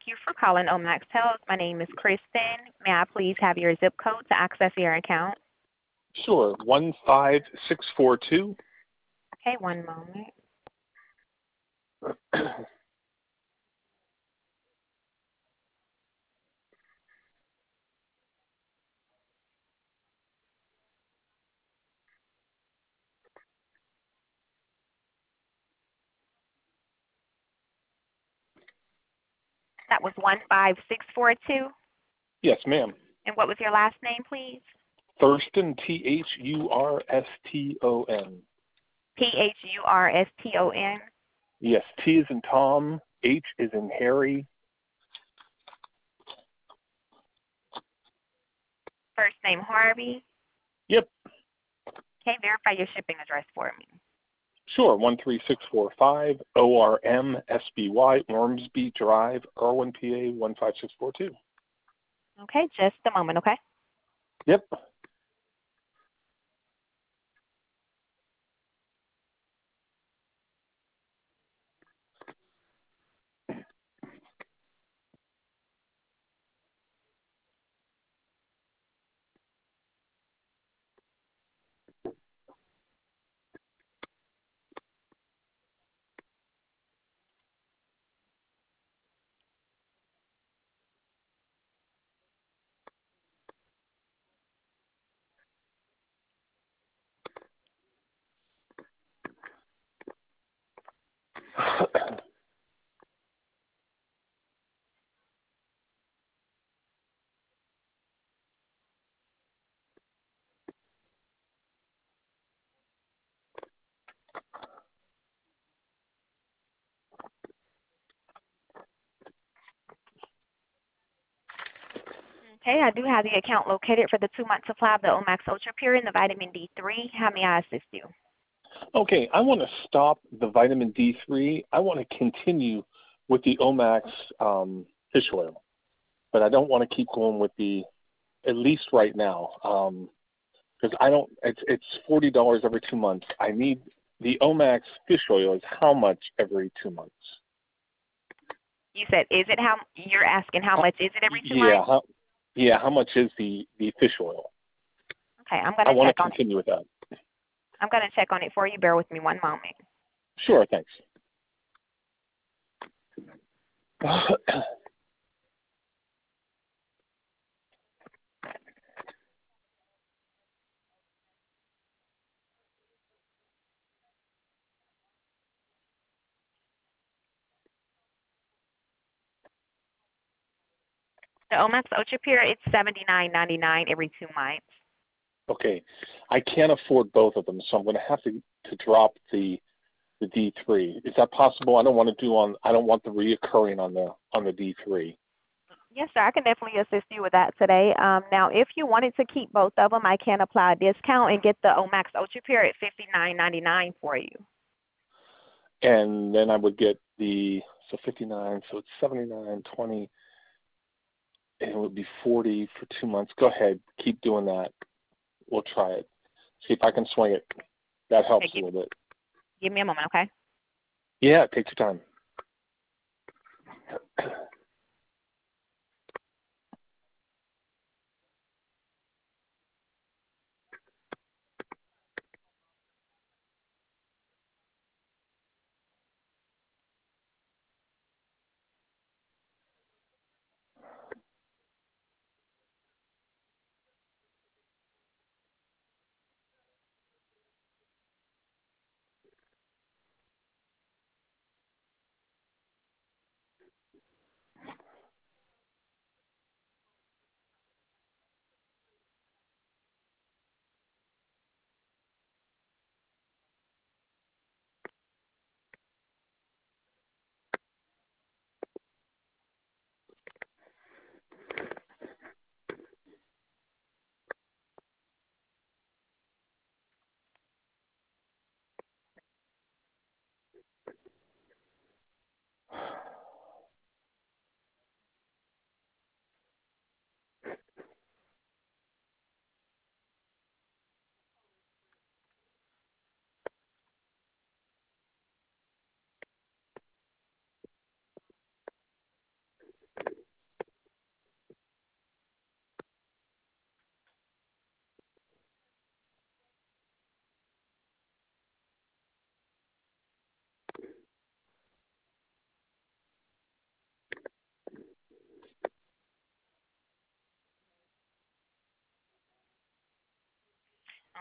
you for calling Omax Health. My name is Kristen. May I please have your zip code to access your account? Sure, 15642. Okay, one moment. That was 15642. Yes, ma'am. And what was your last name, please? Thurston, Thurston. Thurston. Yes, T is in Tom, H is in Harry. First name Harvey. Yep. Okay, verify your shipping address for me. Sure, 13645 ORM SBY, Ormsby Drive, Irwin, PA 15642. Okay, just a moment, okay? Yep. Okay, I do have the account located for the 2-month supply of the Omax Ultra Pure and the vitamin D3. How may I assist you? Okay, I want to stop the vitamin D3. I want to continue with the Omax fish oil, but I don't want to keep going with the, at least right now, because I don't. It's $40 every 2 months. I need the Omax fish oil. Is how much every 2 months? You said, is it how, you're asking how much is it every 2 Yeah. months? How much is the fish oil? Okay, I'm going to check on it. I want to continue with that. I'm going to check on it for you. Bear with me one moment. Sure, thanks. The Omax Ultra Pure, it's $79.99 every 2 months. Okay, I can't afford both of them, so I'm going to have to drop the D3. Is that possible? I don't want the reoccurring on the D3. Yes, sir. I can definitely assist you with that today. Now, if you wanted to keep both of them, I can apply a discount and get the Omax Ultra Pure at $59.99 for you. And then I would get the 59, so it's 79.20, and it would be 40 for 2 months. Go ahead, keep doing that. We'll try it. See if I can swing it. That helps a little bit. Give me a moment, okay? Yeah, take your time.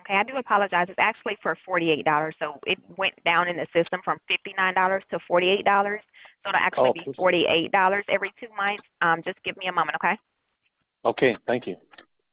Okay, I do apologize. It's actually for $48. So it went down in the system from $59 to $48. So it'll actually Oh, be please. $48 every 2 months. Just give me a moment, okay? Okay, thank you.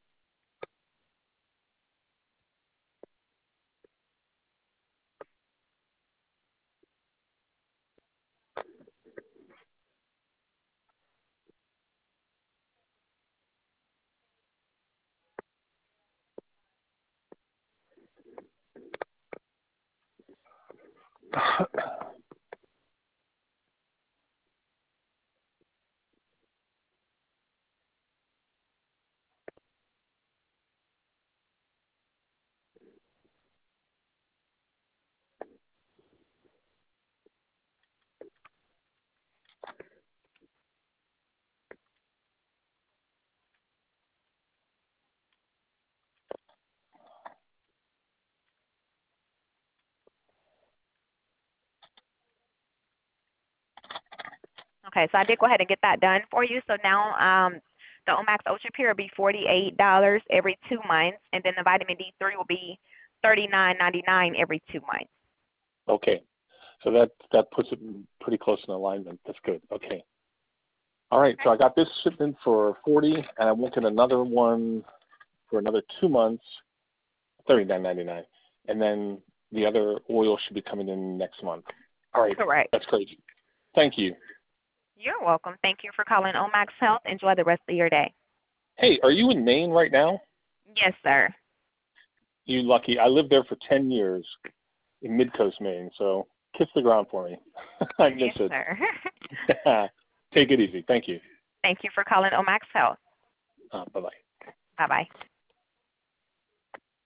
Okay, so I did go ahead and get that done for you. So now the Omax Ultra Pure will be $48 every 2 months, and then the vitamin D3 will be $39.99 every 2 months. Okay, so that puts it pretty close in alignment. That's good. Okay. All right, so I got this shipment for 40, and I'm looking at another one for another 2 months, $39.99, and then the other oil should be coming in next month. All right, Correct. that's crazy. Thank you. You're welcome. Thank you for calling Omax Health. Enjoy the rest of your day. Hey, are you in Maine right now? Yes, sir. You lucky. I lived there for 10 years in Midcoast, Maine, so kiss the ground for me. I miss Yes, it. sir. Take it easy. Thank you. Thank you for calling Omax Health. Bye-bye. Bye-bye.